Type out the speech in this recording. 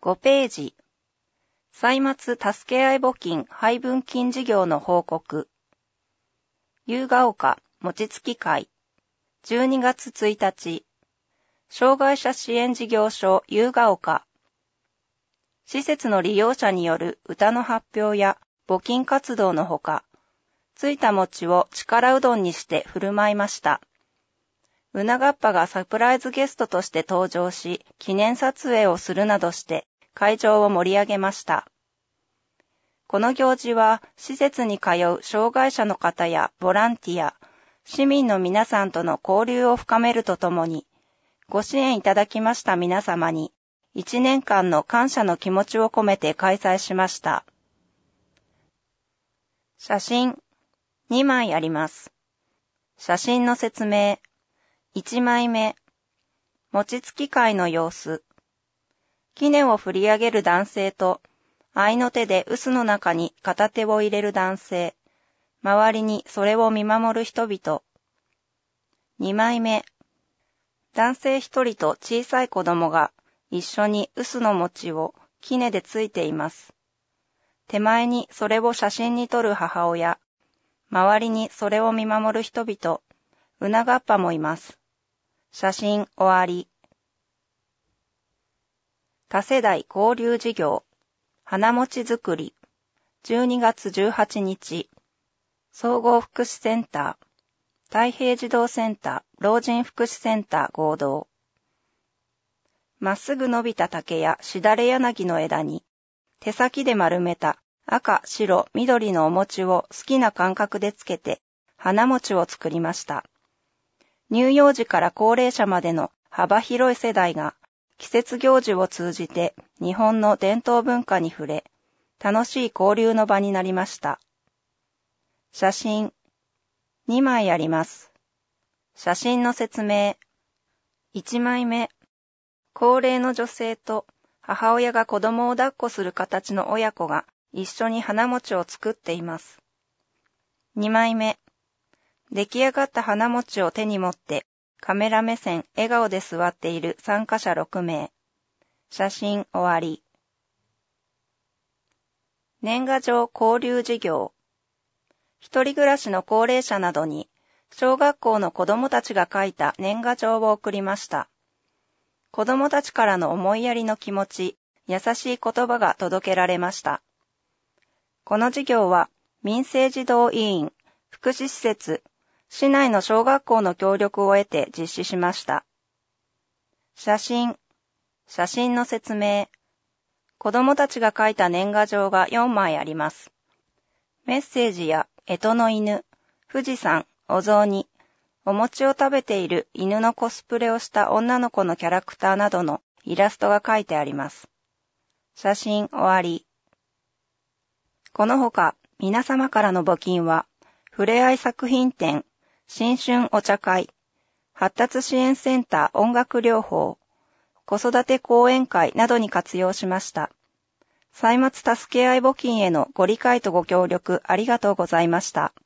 5ページ。歳末助け合い募金配分金事業の報告。夕ヶ丘餅つき会。12月1日。障害者支援事業所夕ヶ丘。施設の利用者による歌の発表や募金活動のほか、ついた餅を力うどんにして振る舞いました。うながっぱがサプライズゲストとして登場し、記念撮影をするなどして会場を盛り上げました。この行事は、施設に通う障害者の方やボランティア、市民の皆さんとの交流を深めるとともに、ご支援いただきました皆様に、1年間の感謝の気持ちを込めて開催しました。写真、2枚あります。写真の説明。1枚目。餅つき会の様子。杵を振り上げる男性と、合の手で臼の中に片手を入れる男性。周りにそれを見守る人々。2枚目。男性一人と小さい子供が一緒に臼の餅を杵でついています。手前にそれを写真に撮る母親。周りにそれを見守る人々。うながっぱもいます。写真終わり。多世代交流事業。花餅作り。12月18日。総合福祉センター。太平児童センター、老人福祉センター合同。まっすぐ伸びた竹やしだれ柳の枝に、手先で丸めた赤、白、緑のお餅を好きな感覚でつけて、花餅を作りました。乳幼児から高齢者までの幅広い世代が、季節行事を通じて日本の伝統文化に触れ、楽しい交流の場になりました。写真、2枚あります。写真の説明。1枚目。高齢の女性と母親が子供を抱っこする形の親子が一緒に花餅を作っています。2枚目。出来上がった花餅を手に持ってカメラ目線、笑顔で座っている参加者6名。写真終わり。年賀状交流事業。一人暮らしの高齢者などに小学校の子どもたちが書いた年賀状を送りました。子どもたちからの思いやりの気持ち、優しい言葉が届けられました。この事業は民生児童委員、福祉施設、市内の小学校の協力を得て実施しました。写真の説明。子どもたちが書いた年賀状が4枚あります。メッセージや干支の犬、富士山、お雑煮、お餅を食べている犬のコスプレをした女の子のキャラクターなどのイラストが書いてあります。写真終わり。このほか、皆様からの募金は、ふれあい作品展、新春お茶会、発達支援センター音楽療法、子育て講演会などに活用しました。歳末助け合い募金へのご理解とご協力ありがとうございました。